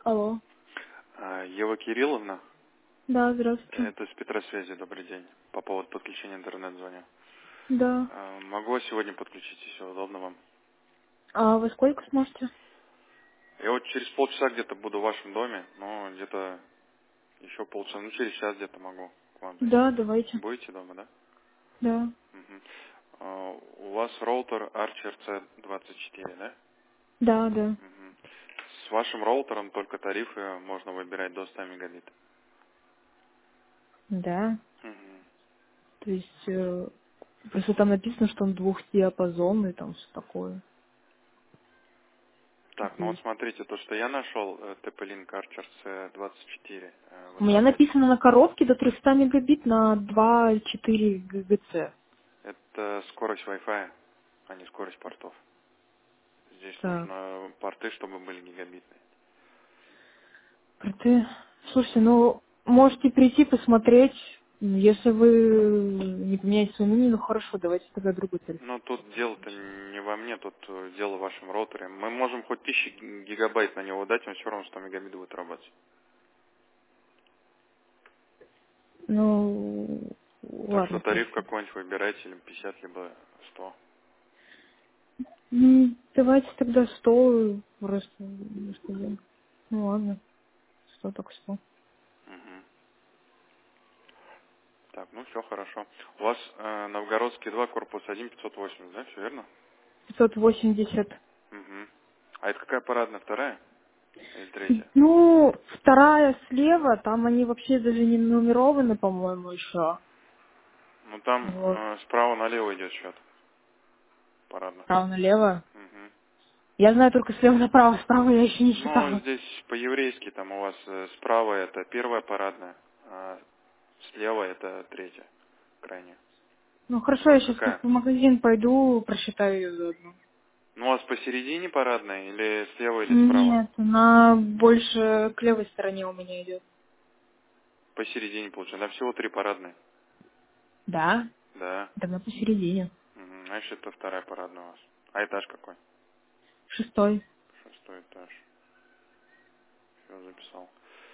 Алло. Ева Кирилловна, Да, здравствуйте. это с Петросвязи, добрый день. По поводу подключения интернет звоню. Да. Могу вас сегодня подключить, если удобно вам. А вы сколько сможете? Я вот через полчаса где-то буду в вашем доме, но где-то еще полчаса, ну через час где-то могу к вам зайти. Да, давайте. Будете дома, да? Да. Мгм. У вас роутер Archer C24, да? Да, да. Мгм. С вашим роутером только тарифы можно выбирать до 100 мегабит. Да. Мгм. То есть, просто там написано, что он двухдиапазонный, там все такое. Так, Это ну вот есть. смотрите, то, что я нашел, TP-Link Archer C24 в У меня интернете. написано на коробке до 300 мегабит на 2,4 ГГц. Это скорость Wi-Fi, а не скорость портов. Здесь Так. нужно порты, чтобы были гигабитные. Ты... Слушайте, ну, можете прийти посмотреть. Если вы не поменяете свое мнение, ну хорошо, давайте тогда другой телефон. Но тут дело-то не во мне, тут дело в вашем роутере. Мы можем хоть 1000 гигабайт на него дать, он все равно 100 мегабит будет работать. Ну, Так что ладно, тариф хорошо. какой-нибудь выбирайте, либо 50, либо 100. Давайте тогда 100 просто. Господи. Ну ладно, 100 так 100. Мгм. Так, ну все хорошо. У вас Новгородский 2, корпус 1, 580, да, все верно? 580. Угу. А это какая парадная, вторая или третья? Ну, вторая слева, там они вообще даже не нумерованы, по-моему, еще. Ну там Вот. справа налево идет счет, парадно. Справа налево. Угу. Я знаю только слева направо, справа я еще не Ну, считала. здесь по-еврейски там у вас справа это первая парадная, а слева это третья, крайняя. Ну У хорошо, вас я сейчас какая? в магазин пойду, просчитаю ее заодно. Ну, у вас посередине парадная или слева или справа? Нет, она больше к левой стороне у меня идет. Посередине получается. Да, всего 3 парадные. Да? Да. Тогда посередине. Угу. Значит, это вторая парадная у вас. А этаж какой? Шестой. 6 этаж. Все записал.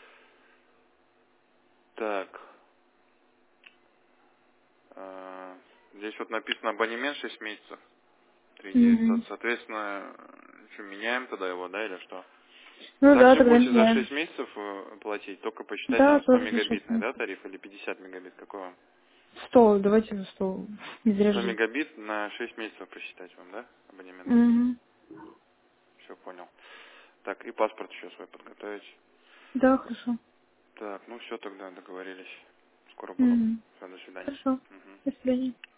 Так. Здесь вот написано абонемент 6 месяцев. 3900. Мгм. Соответственно, что, меняем тогда его, да, или что? Ну да, Также тогда будете за меняем. 6 месяцев платить, только посчитайте Да, нам 100 тоже за 6 мегабитный, да, месяцев. тариф, или 50 мегабит, какой вам? 100, давайте за 100. Не зря 100 жду. мегабит на 6 месяцев посчитать вам, да, абонемент? Угу. Все, понял. Так, и паспорт еще свой подготовить. Да, хорошо. Так, ну все тогда, договорились. Скоро буду. Угу. Все, до свидания. Хорошо. Мгм. До свидания.